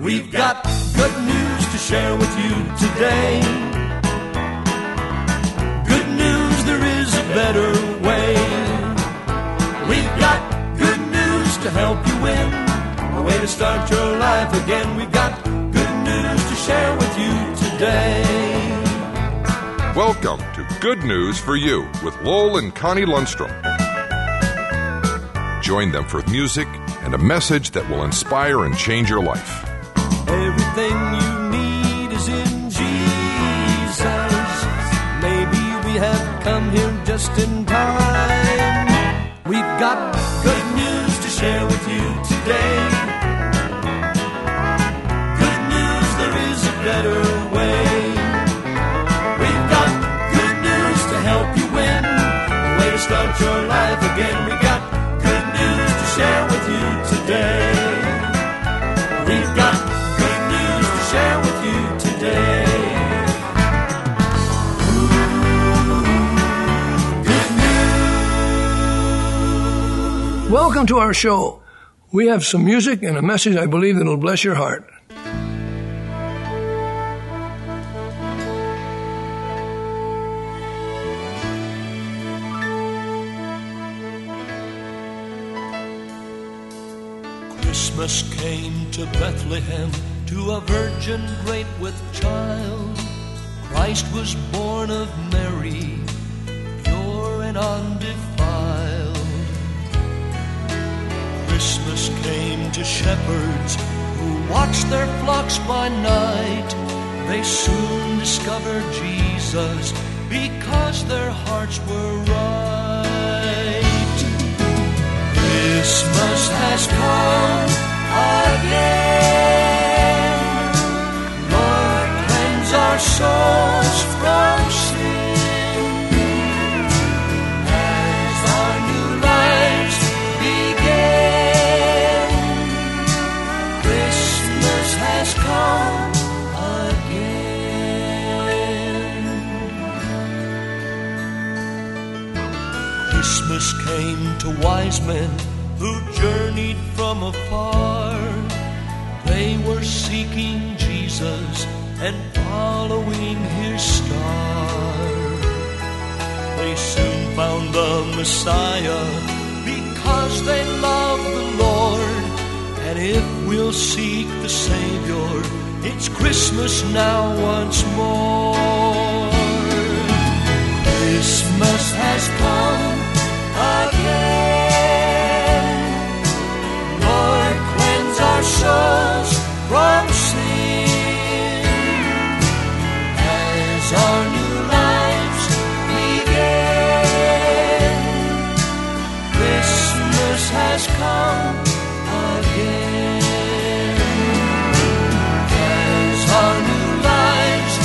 We've got good news to share with you today. Good news, there is a better way. We've got good news to help you win, a way to start your life again. We've got good news to share with you today. Welcome to Good News for You with Lowell and Connie Lundstrom. Join them for music and a message that will inspire and change your life. Everything you need is in Jesus. Maybe we have come here just in time. We've got good news to share with you today. Good news, there is a better way. We've got good news to help you win, a way to start your life again. We've got good news to share with you today. We've got good news to share with you today. Good news. Welcome to our show. We have some music and a message I believe that will bless your heart. Christmas came to Bethlehem, to a virgin great with child. Christ was born of Mary, pure and undefiled. Christmas came to shepherds who watched their flocks by night. They soon discovered Jesus because their hearts were right. Christmas has come again. Lord, cleanse our souls from sin as our new lives begin. Christmas has come again. Christmas came to wise men who journeyed from afar. They were seeking Jesus and following his star. They soon found the Messiah because they love the Lord. And if we'll seek the Savior, it's Christmas now once more. Christmas has come again. Lord, cleanse our souls from sin as our new lives begin. Christmas has come again. As our new lives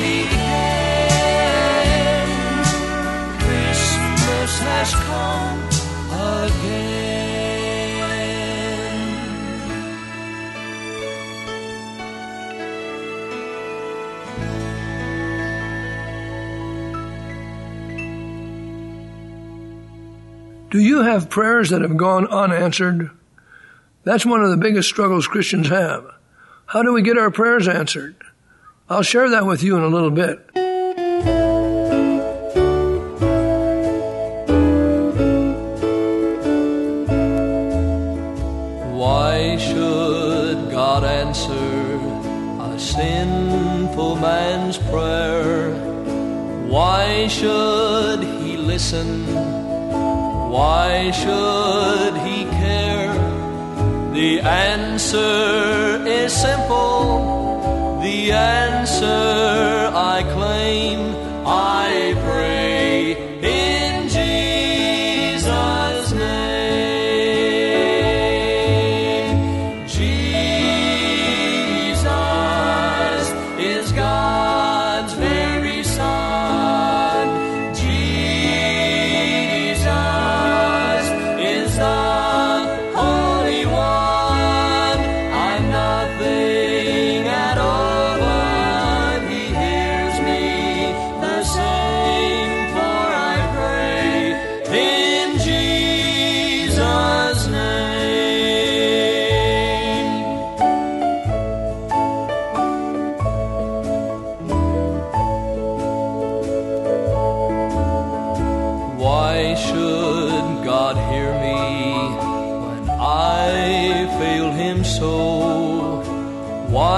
begin. Christmas has come again. Do you have prayers that have gone unanswered? That's one of the biggest struggles Christians have. How do we get our prayers answered? I'll share that with you in a little bit. Why should God answer a sinful man's prayer? Why should he listen? Why should he care? The answer is simple. The answer I claim. I pray in Jesus' name. Jesus is God's very Son. Jesus is the Holy One. I'm nothing at all but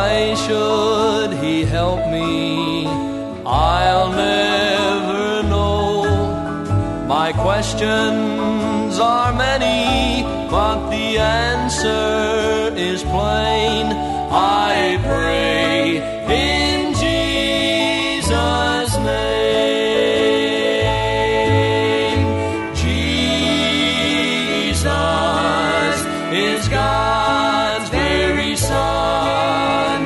Why should he help me? I'll never know. My questions are many, but the answer is plain. I pray in Jesus' name. Jesus is God's very Son.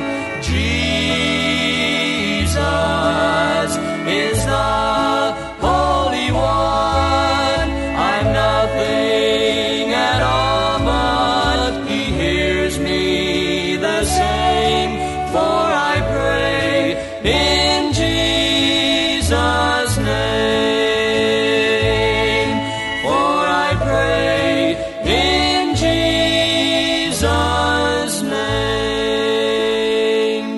Jesus is the Holy One. I'm nothing at all, but He hears me the same. For I pray in Jesus' name. For I pray in Jesus' name.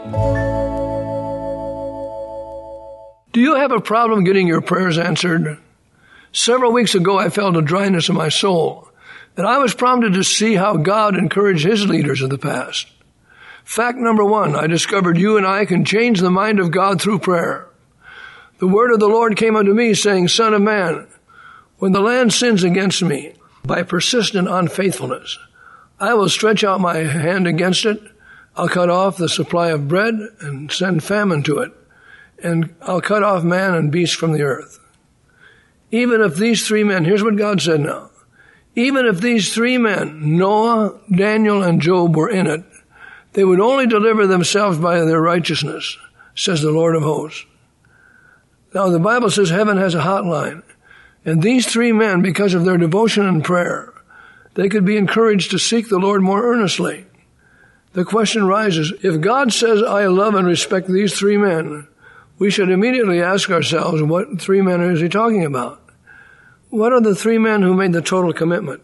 Do you have a problem getting your prayers answered? Several weeks ago, I felt a dryness in my soul, and I was prompted to see how God encouraged His leaders of the past. Fact number one, I discovered you and I can change the mind of God through prayer. The word of the Lord came unto me, saying, Son of man, when the land sins against me by persistent unfaithfulness, I will stretch out my hand against it. I'll cut off the supply of bread and send famine to it, and I'll cut off man and beast from the earth. Even if these three men, here's what God said now, even if these three men, Noah, Daniel, and Job, were in it, they would only deliver themselves by their righteousness, says the Lord of hosts. Now the Bible says heaven has a hotline, and these three men, because of their devotion and prayer, they could be encouraged to seek the Lord more earnestly. The question rises, if God says, I love and respect these three men, we should immediately ask ourselves, what three men is He talking about? What are the three men who made the total commitment?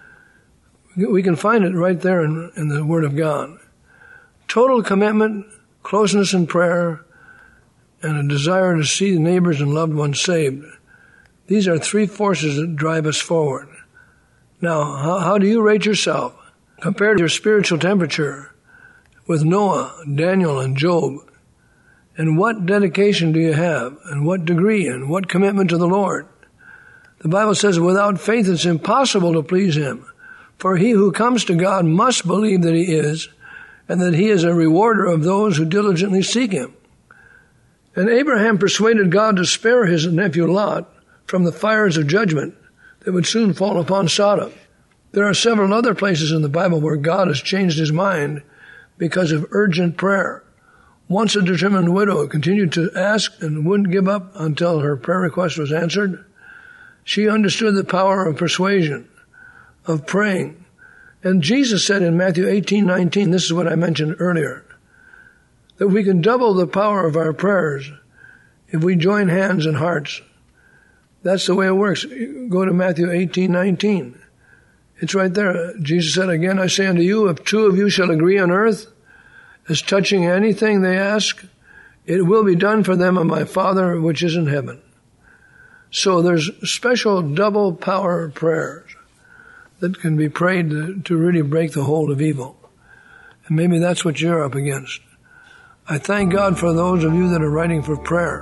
We can find it right there in the Word of God. Total commitment, closeness in prayer, and a desire to see the neighbors and loved ones saved. These are three forces that drive us forward. Now, how do you rate yourself? Compare your spiritual temperature with Noah, Daniel, and Job. And what dedication do you have? And what degree? And what commitment to the Lord? The Bible says without faith it's impossible to please Him. For he who comes to God must believe that He is, and that He is a rewarder of those who diligently seek Him. And Abraham persuaded God to spare his nephew Lot from the fires of judgment that would soon fall upon Sodom. There are several other places in the Bible where God has changed His mind because of urgent prayer. Once a determined widow continued to ask and wouldn't give up until her prayer request was answered. She understood the power of persuasion, of praying. And Jesus said in Matthew 18:19, this is what I mentioned earlier, that we can double the power of our prayers if we join hands and hearts. That's the way it works. Go to Matthew 18:19. It's right there. Jesus said, again, I say unto you, if two of you shall agree on earth, as touching anything they ask, it will be done for them of my Father which is in heaven. So there's special double power prayers that can be prayed to really break the hold of evil. And maybe that's what you're up against. I thank God for those of you that are writing for prayer.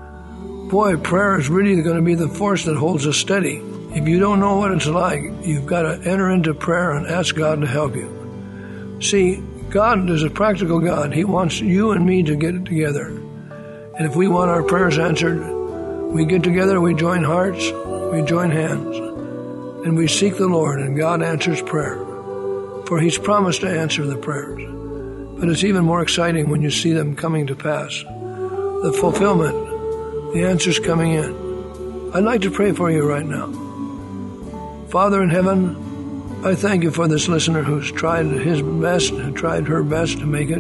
Boy, prayer is really going to be the force that holds us steady. If you don't know what it's like, you've got to enter into prayer and ask God to help you. See, God is a practical God. He wants you and me to get it together. And if we want our prayers answered, we get together, we join hearts, we join hands, and we seek the Lord, and God answers prayer. For He's promised to answer the prayers. But it's even more exciting when you see them coming to pass. The fulfillment, the answers coming in. I'd like to pray for you right now. Father in heaven, I thank You for this listener who's tried his best and tried her best to make it.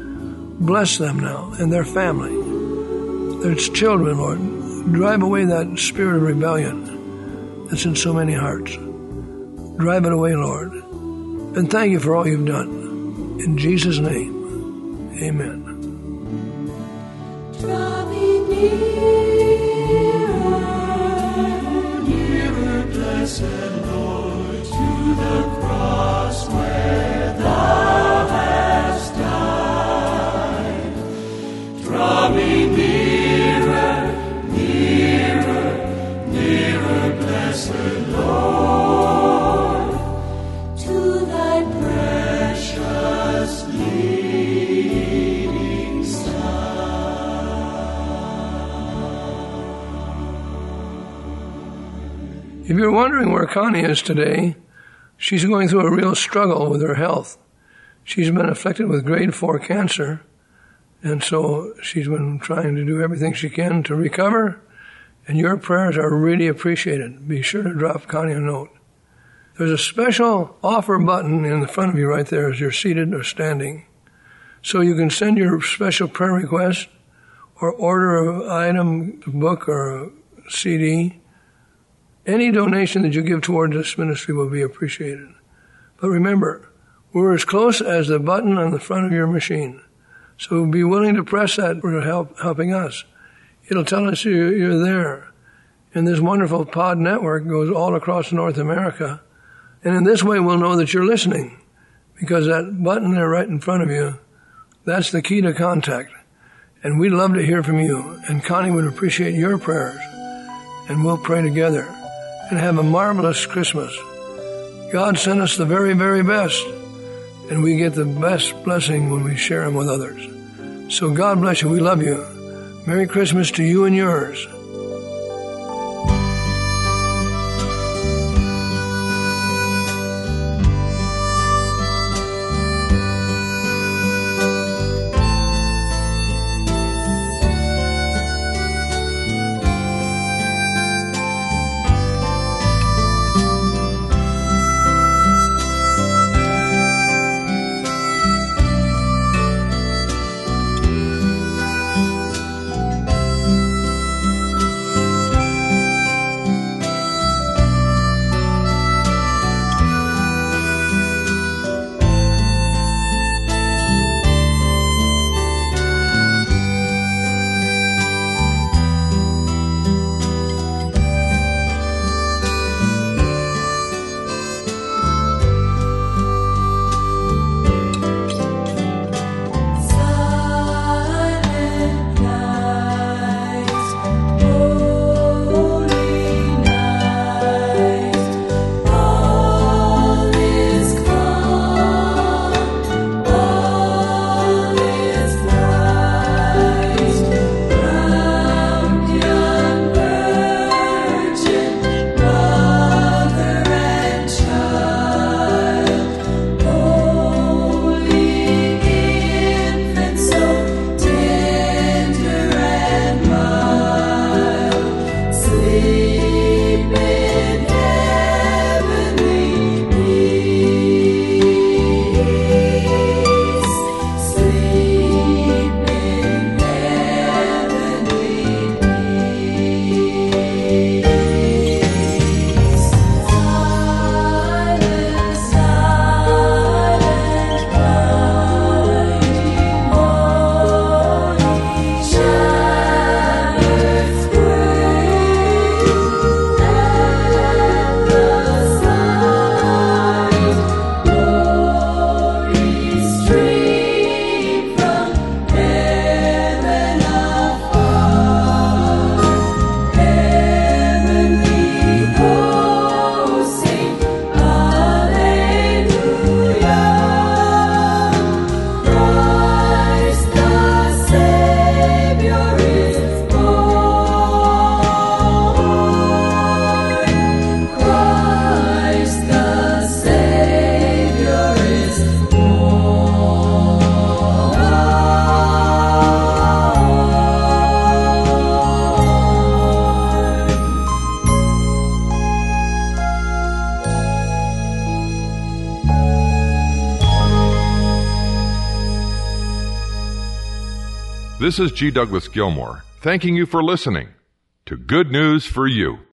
Bless them now and their family, their children, Lord. Drive away that spirit of rebellion that's in so many hearts. Drive it away, Lord. And thank You for all You've done. In Jesus' name, amen. Draw me nearer, blessed Lord, to the cross where Thou hast died. If you're wondering where Connie is today, she's going through a real struggle with her health. She's been afflicted with grade 4 cancer, and so she's been trying to do everything she can to recover, and your prayers are really appreciated. Be sure to drop Connie a note. There's a special offer button in the front of you right there as you're seated or standing, so you can send your special prayer request or order an item, a book, or a CD. Any donation that you give towards this ministry will be appreciated. But remember, we're as close as the button on the front of your machine. So be willing to press that for helping us. It'll tell us you're there. And this wonderful pod network goes all across North America. And in this way, we'll know that you're listening. Because that button there right in front of you, that's the key to contact. And we'd love to hear from you. And Connie would appreciate your prayers. And we'll pray together. And have a marvelous Christmas. God sent us the very, very best. And we get the best blessing when we share them with others. So God bless you. We love you. Merry Christmas to you and yours. This is G. Douglas Gilmore, thanking you for listening to Good News for You.